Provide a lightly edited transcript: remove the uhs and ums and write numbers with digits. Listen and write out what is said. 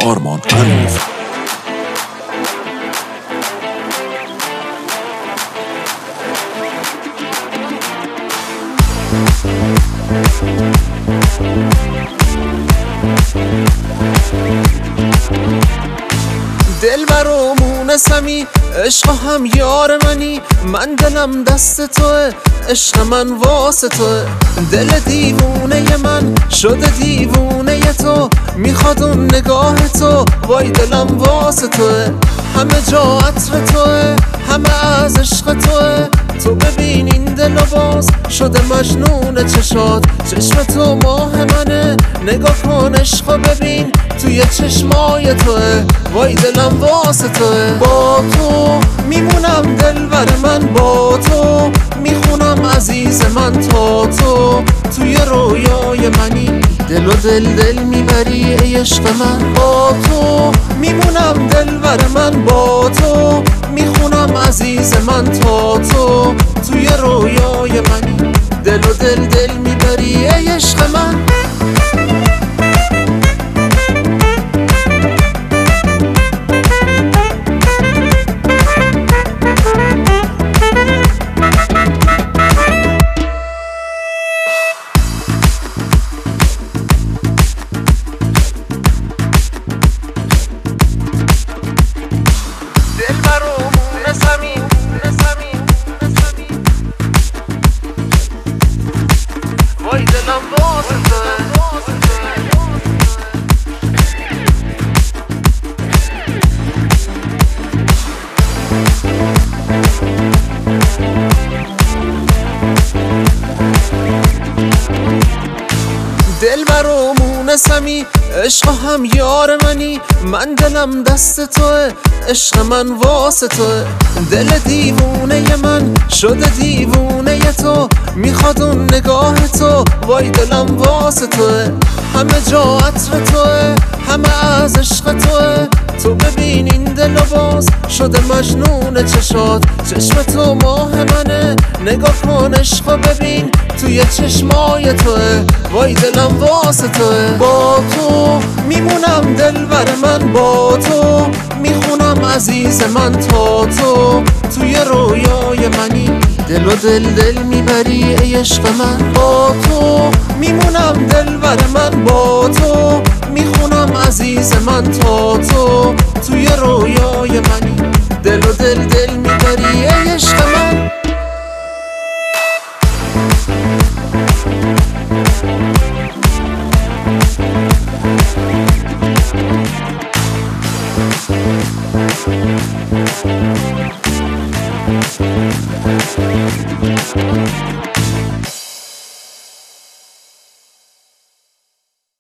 آرمان حنیف. دلبر و مونسمی عشق هم یار منی، من دلم دست توه، عشق من واسه توه. دل دیوونه من شده دیوونه تو، میخواد اون نگاه تو، وای دلم واسه توه. همه جا عطر توه، همه از عشق توه. تو ببین این دل باز شده مجنون چشات، چشم تو ماه منه، نگاه کن عشقو ببین توی چشمای توه، وای دلم واسه توه. با تو میمونم دلبر من، با تو میخونم عزیز من، تا تو توی رویای منی، دل و دل میبری ای عشق من. با تو میمونم دلبر من، با تو میخونم عزیز من، تا تو توی رویای منی، دل و دل میبری ای عشق من. دلبر و مونسمی وای دلم واسه توه. دلبر و مونسمی عشق هم یار منی، من دلم دست توه، عشق من واسه توه. دل دیوونه من شده دیوونه تو، میخواد اون نگاه تو، وای دلم واسه توه. همه جا عطر توه، همه از عشق توه. تو ببین این دل باز شده مجنون چشات، چشم تو ماه منه، نگاه کن عشقو ببین توی چشمای توه، وای دلم واسه توه. با تو میمونم دلبر من، با تو میخونم عزیز من، تا تو توی رویای منی، دل و دل میبری ای عشق من. با تو میمونم دلبر من، با تو میخونم عزیز من، تا تو توی رویای منی، دل و دل میبری ای عشق من.